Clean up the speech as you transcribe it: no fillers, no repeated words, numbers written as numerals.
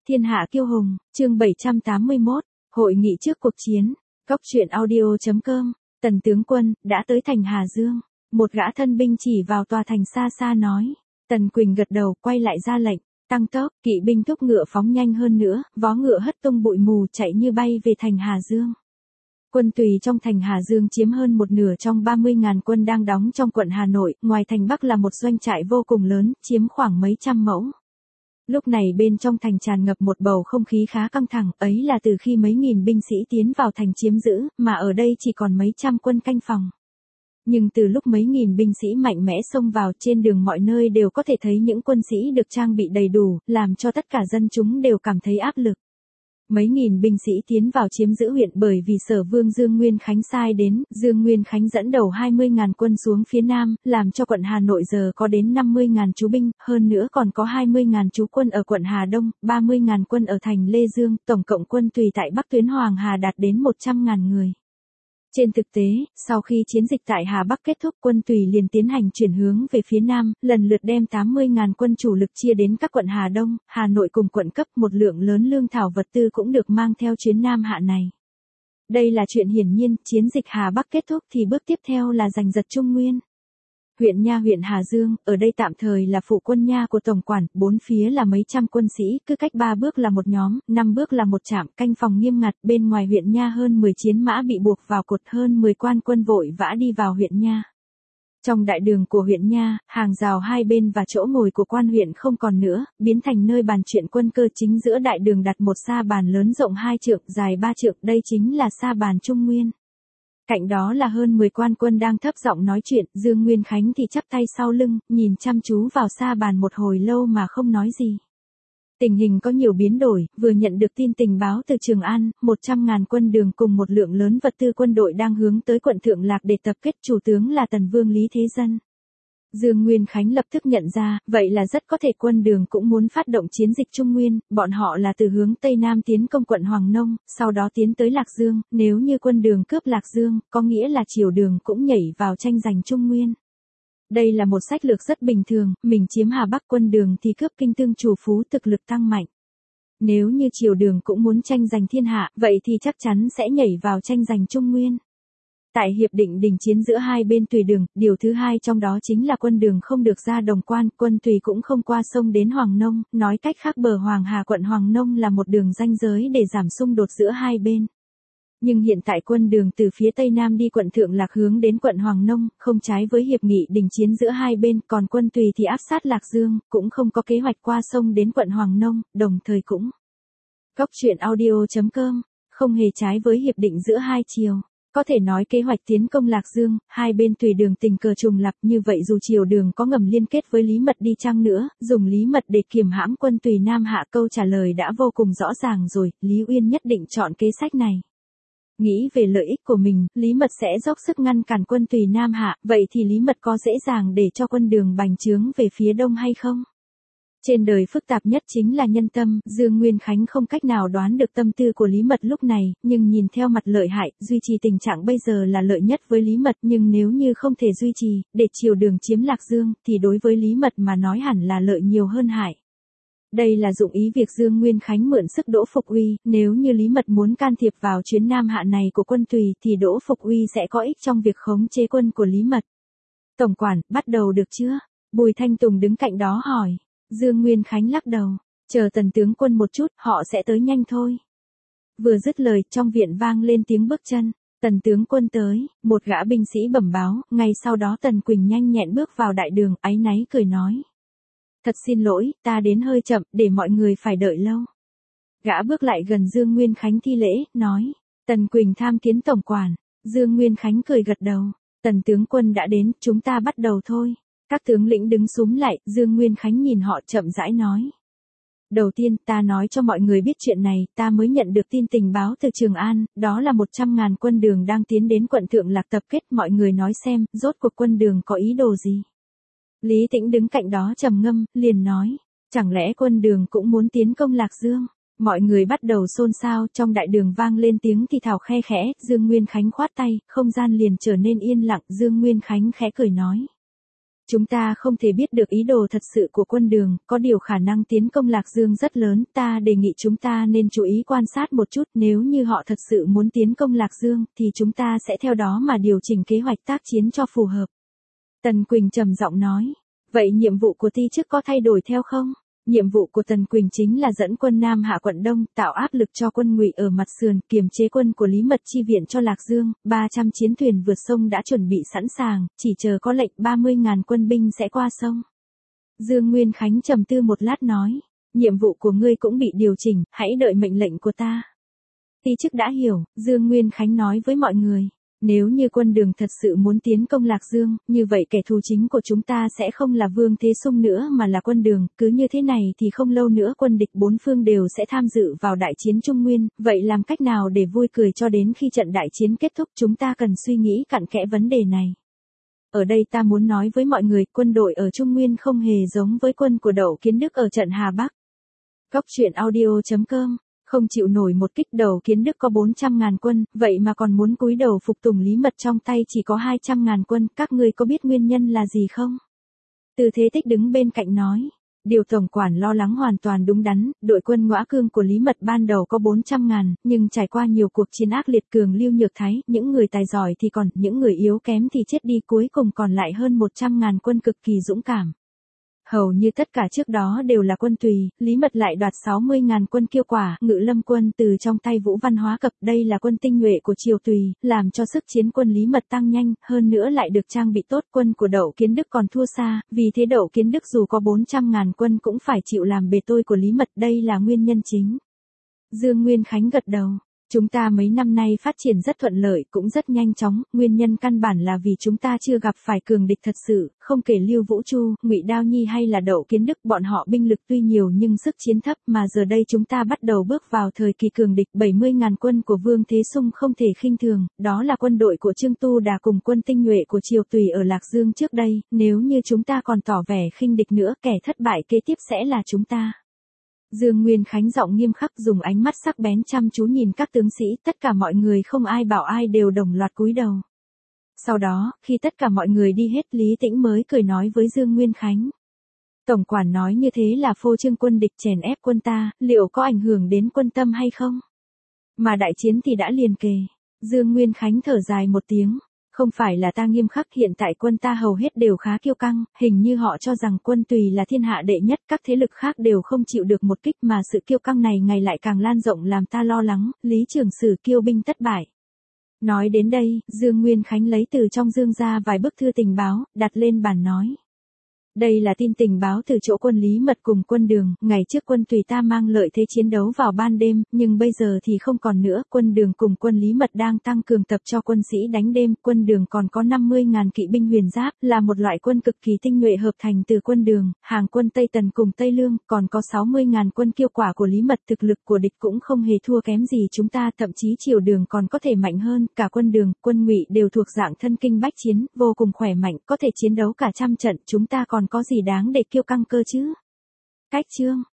Thiên hạ kiêu hùng, chương 781, hội nghị trước cuộc chiến, Cốc truyện audio.com, Tần tướng quân, đã tới thành Hà Dương. Một gã thân binh chỉ vào tòa thành xa xa nói. Tần Quỳnh gật đầu, quay lại ra lệnh, tăng tốc, kỵ binh thúc ngựa phóng nhanh hơn nữa, vó ngựa hất tung bụi mù chạy như bay về thành Hà Dương. Quân Tùy trong thành Hà Dương chiếm hơn một nửa trong 30.000 quân đang đóng trong quận Hà Nội, ngoài thành Bắc là một doanh trại vô cùng lớn, chiếm khoảng mấy trăm mẫu. Lúc này bên trong thành tràn ngập một bầu không khí khá căng thẳng, ấy là từ khi mấy nghìn binh sĩ tiến vào thành chiếm giữ, mà ở đây chỉ còn mấy trăm quân canh phòng. Nhưng từ lúc mấy nghìn binh sĩ mạnh mẽ xông vào, trên đường mọi nơi đều có thể thấy những quân sĩ được trang bị đầy đủ, làm cho tất cả dân chúng đều cảm thấy áp lực. Mấy nghìn binh sĩ tiến vào chiếm giữ huyện bởi vì Sở Vương Dương Nguyên Khánh sai đến, Dương Nguyên Khánh dẫn đầu 20.000 quân xuống phía Nam, làm cho quận Hà Nội giờ có đến 50.000 chú binh, hơn nữa còn có 20.000 chú quân ở quận Hà Đông, 30.000 quân ở thành Lê Dương, tổng cộng quân Tùy tại Bắc tuyến Hoàng Hà đạt đến 100.000 người. Trên thực tế, sau khi chiến dịch tại Hà Bắc kết thúc, quân Tùy liền tiến hành chuyển hướng về phía Nam, lần lượt đem 80.000 quân chủ lực chia đến các quận Hà Đông, Hà Nội cùng quận cấp, một lượng lớn lương thảo vật tư cũng được mang theo chuyến Nam hạ này. Đây là chuyện hiển nhiên, chiến dịch Hà Bắc kết thúc thì bước tiếp theo là giành giật Trung Nguyên. Huyện Nha huyện Hà Dương, ở đây tạm thời là phụ quân Nha của tổng quản, bốn phía là mấy trăm quân sĩ, cứ cách 3 bước là một nhóm, 5 bước là một trạm, canh phòng nghiêm ngặt, bên ngoài huyện Nha hơn 10 chiến mã bị buộc vào cột, hơn 10 quan quân vội vã đi vào huyện Nha. Trong đại đường của huyện Nha, hàng rào hai bên và chỗ ngồi của quan huyện không còn nữa, biến thành nơi bàn chuyện quân cơ. Chính giữa đại đường đặt một sa bàn lớn rộng 2 trượng, dài 3 trượng, đây chính là sa bàn Trung Nguyên. Cạnh đó là hơn 10 quan quân đang thấp giọng nói chuyện, Dương Nguyên Khánh thì chắp tay sau lưng, nhìn chăm chú vào sa bàn một hồi lâu mà không nói gì. Tình hình có nhiều biến đổi, vừa nhận được tin tình báo từ Trường An, 100.000 quân đường cùng một lượng lớn vật tư quân đội đang hướng tới quận Thượng Lạc để tập kết, chủ tướng là Tần Vương Lý Thế Dân. Dương Nguyên Khánh lập tức nhận ra, vậy là rất có thể quân đường cũng muốn phát động chiến dịch Trung Nguyên, bọn họ là từ hướng Tây Nam tiến công quận Hoàng Nông, sau đó tiến tới Lạc Dương, nếu như quân đường cướp Lạc Dương, có nghĩa là Triều Đường cũng nhảy vào tranh giành Trung Nguyên. Đây là một sách lược rất bình thường, mình chiếm Hà Bắc, quân đường thì cướp Kinh Tương Trù Phú, thực lực tăng mạnh. Nếu như Triều Đường cũng muốn tranh giành thiên hạ, vậy thì chắc chắn sẽ nhảy vào tranh giành Trung Nguyên. Tại hiệp định đình chiến giữa hai bên Tùy Đường, điều thứ hai trong đó chính là quân đường không được ra Đồng Quan, quân Tùy cũng không qua sông đến Hoàng Nông, nói cách khác bờ Hoàng Hà quận Hoàng Nông là một đường ranh giới để giảm xung đột giữa hai bên. Nhưng hiện tại quân đường từ phía Tây Nam đi quận Thượng Lạc hướng đến quận Hoàng Nông, không trái với hiệp nghị đình chiến giữa hai bên, còn quân Tùy thì áp sát Lạc Dương, cũng không có kế hoạch qua sông đến quận Hoàng Nông, đồng thời cũng. Cốc truyện audio.com, không hề trái với hiệp định giữa hai chiều. Có thể nói kế hoạch tiến công Lạc Dương, hai bên Tùy Đường tình cờ trùng lặp, như vậy dù Triều Đường có ngầm liên kết với Lý Mật đi chăng nữa, dùng Lý Mật để kiềm hãm quân Tùy Nam hạ, câu trả lời đã vô cùng rõ ràng rồi, Lý Uyên nhất định chọn kế sách này. Nghĩ về lợi ích của mình, Lý Mật sẽ dốc sức ngăn cản quân Tùy Nam hạ, vậy thì Lý Mật có dễ dàng để cho quân đường bành trướng về phía đông hay không? Trên đời phức tạp nhất chính là nhân tâm, Dương Nguyên Khánh không cách nào đoán được tâm tư của Lý Mật lúc này, nhưng nhìn theo mặt lợi hại, duy trì tình trạng bây giờ là lợi nhất với Lý Mật, nhưng nếu như không thể duy trì, để Triều Đường chiếm Lạc Dương, thì đối với Lý Mật mà nói hẳn là lợi nhiều hơn hại. Đây là dụng ý việc Dương Nguyên Khánh mượn sức Đỗ Phục Uy, nếu như Lý Mật muốn can thiệp vào chuyến Nam hạ này của quân Tùy thì Đỗ Phục Uy sẽ có ích trong việc khống chế quân của Lý Mật. Tổng quản, bắt đầu được chưa? Bùi Thanh Tùng đứng cạnh đó hỏi. Dương Nguyên Khánh lắc đầu, chờ Tần tướng quân một chút, họ sẽ tới nhanh thôi. Vừa dứt lời, trong viện vang lên tiếng bước chân, Tần tướng quân tới, một gã binh sĩ bẩm báo, ngay sau đó Tần Quỳnh nhanh nhẹn bước vào đại đường, áy náy cười nói. Thật xin lỗi, ta đến hơi chậm, để mọi người phải đợi lâu. Gã bước lại gần Dương Nguyên Khánh thi lễ, nói, Tần Quỳnh tham kiến tổng quản. Dương Nguyên Khánh cười gật đầu, Tần tướng quân đã đến, chúng ta bắt đầu thôi. Các tướng lĩnh đứng xúm lại, Dương Nguyên Khánh nhìn họ chậm rãi nói. Đầu tiên, ta nói cho mọi người biết chuyện này, ta mới nhận được tin tình báo từ Trường An, đó là 100.000 quân đường đang tiến đến quận Thượng Lạc tập kết, mọi người nói xem, rốt cuộc quân đường có ý đồ gì. Lý Tĩnh đứng cạnh đó trầm ngâm, liền nói, chẳng lẽ quân đường cũng muốn tiến công Lạc Dương? Mọi người bắt đầu xôn xao, trong đại đường vang lên tiếng thì thào khe khẽ, Dương Nguyên Khánh khoát tay, không gian liền trở nên yên lặng, Dương Nguyên Khánh khẽ cười nói. Chúng ta không thể biết được ý đồ thật sự của quân Đường, có điều khả năng tiến công Lạc Dương rất lớn, ta đề nghị chúng ta nên chú ý quan sát một chút, nếu như họ thật sự muốn tiến công Lạc Dương, thì chúng ta sẽ theo đó mà điều chỉnh kế hoạch tác chiến cho phù hợp. Tần Quỳnh trầm giọng nói, vậy nhiệm vụ của ti chức có thay đổi theo không? Nhiệm vụ của Tần Quỳnh chính là dẫn quân Nam hạ quận Đông, tạo áp lực cho quân Ngụy ở mặt sườn, kiềm chế quân của Lý Mật chi viện cho Lạc Dương, 300 chiến thuyền vượt sông đã chuẩn bị sẵn sàng, chỉ chờ có lệnh 30.000 quân binh sẽ qua sông. Dương Nguyên Khánh trầm tư một lát nói, nhiệm vụ của ngươi cũng bị điều chỉnh, hãy đợi mệnh lệnh của ta. Ti chức đã hiểu, Dương Nguyên Khánh nói với mọi người. Nếu như quân Đường thật sự muốn tiến công Lạc Dương, như vậy kẻ thù chính của chúng ta sẽ không là Vương Thế Sung nữa mà là quân Đường, cứ như thế này thì không lâu nữa quân địch bốn phương đều sẽ tham dự vào đại chiến Trung Nguyên, vậy làm cách nào để vui cười cho đến khi trận đại chiến kết thúc, chúng ta cần suy nghĩ cặn kẽ vấn đề này. Ở đây ta muốn nói với mọi người, quân đội ở Trung Nguyên không hề giống với quân của Đậu Kiến Đức ở trận Hà Bắc. Góc truyện audio.com Không chịu nổi một kích, Đậu Kiến Đức có 400.000 quân, vậy mà còn muốn cúi đầu phục tùng Lý Mật trong tay chỉ có 200.000 quân, các ngươi có biết nguyên nhân là gì không? Từ Thế Tích đứng bên cạnh nói, điều tổng quản lo lắng hoàn toàn đúng đắn, đội quân Ngõa Cương của Lý Mật ban đầu có 400.000, nhưng trải qua nhiều cuộc chiến ác liệt, cường lưu nhược thái, những người tài giỏi thì còn, những người yếu kém thì chết đi, cuối cùng còn lại hơn 100.000 quân cực kỳ dũng cảm. Hầu như tất cả trước đó đều là quân Tùy, Lý Mật lại đoạt 60.000 quân Kiêu Quả, Ngự Lâm quân từ trong tay Vũ Văn Hóa Cập, đây là quân tinh nhuệ của triều Tùy, làm cho sức chiến quân Lý Mật tăng nhanh, hơn nữa lại được trang bị tốt, quân của Đậu Kiến Đức còn thua xa, vì thế Đậu Kiến Đức dù có 400.000 quân cũng phải chịu làm bề tôi của Lý Mật, đây là nguyên nhân chính. Dương Nguyên Khánh gật đầu. Chúng ta mấy năm nay phát triển rất thuận lợi, cũng rất nhanh chóng, nguyên nhân căn bản là vì chúng ta chưa gặp phải cường địch thật sự, không kể Lưu Vũ Chu, Ngụy Đao Nhi hay là Đậu Kiến Đức, bọn họ binh lực tuy nhiều nhưng sức chiến thấp, mà giờ đây chúng ta bắt đầu bước vào thời kỳ cường địch, 70.000 quân của Vương Thế Sung không thể khinh thường, đó là quân đội của Trương Tu Đà cùng quân tinh nhuệ của triều Tùy ở Lạc Dương trước đây, nếu như chúng ta còn tỏ vẻ khinh địch nữa, kẻ thất bại kế tiếp sẽ là chúng ta. Dương Nguyên Khánh giọng nghiêm khắc, dùng ánh mắt sắc bén chăm chú nhìn các tướng sĩ, tất cả mọi người không ai bảo ai đều đồng loạt cúi đầu. Sau đó, khi tất cả mọi người đi hết, Lý Tĩnh mới cười nói với Dương Nguyên Khánh. Tổng quản nói như thế là phô trương quân địch, chèn ép quân ta, liệu có ảnh hưởng đến quân tâm hay không? Mà đại chiến thì đã liền kề. Dương Nguyên Khánh thở dài một tiếng. Không phải là ta nghiêm khắc, hiện tại quân ta hầu hết đều khá kiêu căng, hình như họ cho rằng quân Tùy là thiên hạ đệ nhất, các thế lực khác đều không chịu được một kích, mà sự kiêu căng này ngày lại càng lan rộng làm ta lo lắng, Lý Trường Sử kiêu binh thất bại. Nói đến đây, Dương Nguyên Khánh lấy từ trong dương ra vài bức thư tình báo, đặt lên bàn nói. Đây là tin tình báo từ chỗ quân Lý Mật cùng quân Đường, ngày trước quân Tùy ta mang lợi thế chiến đấu vào ban đêm, nhưng bây giờ thì không còn nữa, quân Đường cùng quân Lý Mật đang tăng cường tập cho quân sĩ đánh đêm, quân Đường còn có 50.000 kỵ binh huyền giáp, là một loại quân cực kỳ tinh nhuệ hợp thành từ quân Đường, hàng quân Tây Tần cùng Tây Lương, còn có 60.000 quân Kiêu Quả của Lý Mật, thực lực của địch cũng không hề thua kém gì chúng ta, thậm chí triều Đường còn có thể mạnh hơn, cả quân Đường, quân Ngụy đều thuộc dạng thân kinh bách chiến, vô cùng khỏe mạnh, có thể chiến đấu cả trăm trận, chúng ta còn có gì đáng để kiêu căng cơ chứ? Cách chương